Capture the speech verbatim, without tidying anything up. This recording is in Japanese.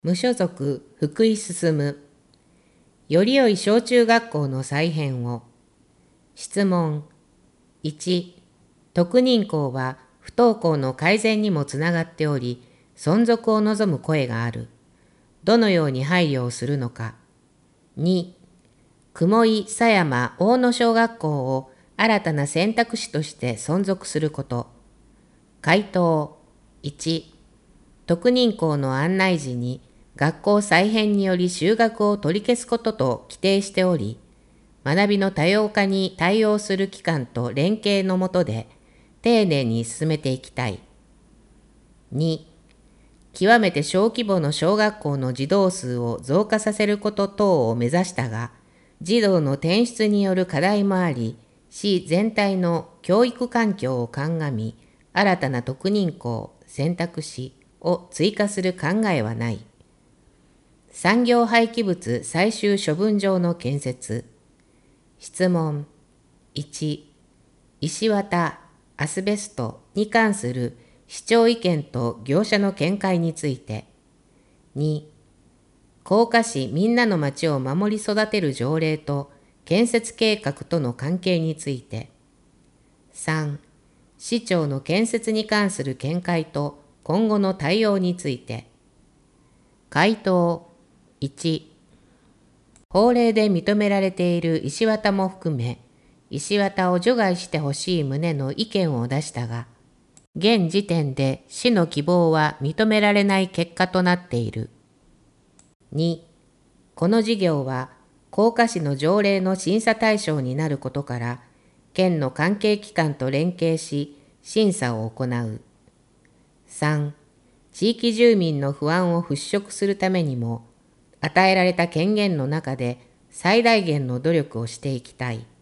無所属福井進。より良い小中学校の再編を。質問。いち、特認校は不登校の改善にもつながっており、存続を望む声がある。どのように配慮をするのか。に、雲井狭山大野小学校を新たな選択肢として存続すること。回答。いち、特認校の案内時に学校再編により就学を取り消すことと規定しており、学びの多様化に対応する機関と連携の下で丁寧に進めていきたい。に、極めて小規模の小学校の児童数を増加させること等を目指したが、児童の転出による課題もあり、市全体の教育環境を鑑み、新たな特認校選択肢を追加する考えはない。産業廃棄物最終処分場の建設。質問。いち、石綿、アスベストに関する市長意見と業者の見解について。に、甲賀市みんなの町を守り育てる条例と建設計画との関係について。さん、市長の建設に関する見解と今後の対応について。回答。いち、法令で認められている石綿も含め、石綿を除外してほしい旨の意見を出したが、現時点で市の希望は認められない結果となっている。に、この事業は甲賀市の条例の審査対象になることから、県の関係機関と連携し、審査を行う。さん、地域住民の不安を払拭するためにも、与えられた権限の中で最大限の努力をしていきたい。